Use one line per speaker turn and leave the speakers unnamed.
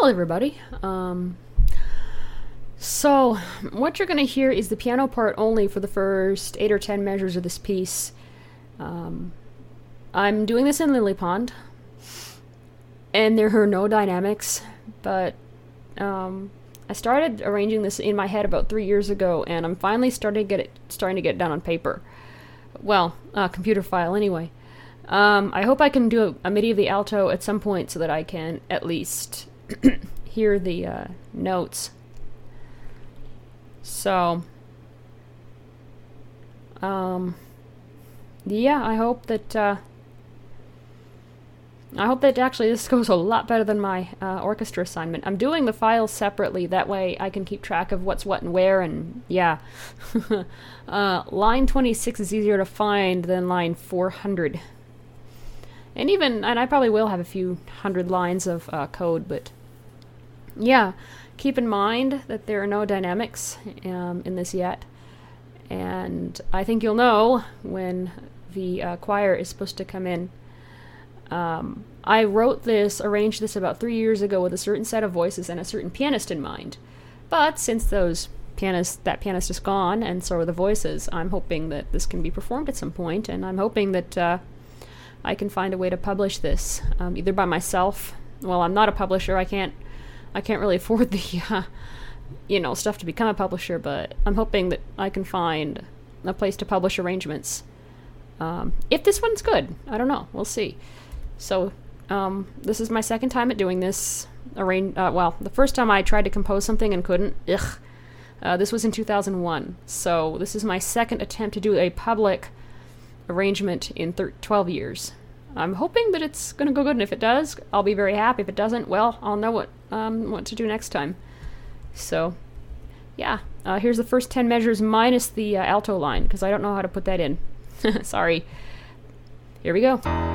Hello, everybody. So, what you're going to hear is the piano part only for the first 8 or 10 measures of this piece. I'm doing this in Lily Pond, and there are no dynamics, but I started arranging this in my head about 3 years ago, and I'm finally starting to get it down on paper. Well, computer file anyway. I hope I can do a MIDI of the alto at some point so that I can at least hear the notes. So, yeah, I hope that actually this goes a lot better than my orchestra assignment. I'm doing the files separately, that way I can keep track of what's what and where, and yeah. Line 26 is easier to find than line 400. And I probably will have a few hundred lines of code, but yeah, keep in mind that there are no dynamics in this yet. And I think you'll know when the choir is supposed to come in. I arranged this about 3 years ago with a certain set of voices and a certain pianist in mind. But since that pianist is gone, and so are the voices, I'm hoping that this can be performed at some point, and I'm hoping that I can find a way to publish this, either by myself. Well, I'm not a publisher. I can't really afford the, stuff to become a publisher, but I'm hoping that I can find a place to publish arrangements. If this one's good, I don't know. We'll see. So, this is my second time at doing this. The first time I tried to compose something and couldn't. This was in 2001. So, this is my second attempt to do a public arrangement in 12 years. I'm hoping that it's going to go good, and if it does, I'll be very happy. If it doesn't, well, I'll know what to do next time. So, yeah. Here's the first 10 measures minus the alto line, because I don't know how to put that in. Sorry. Here we go.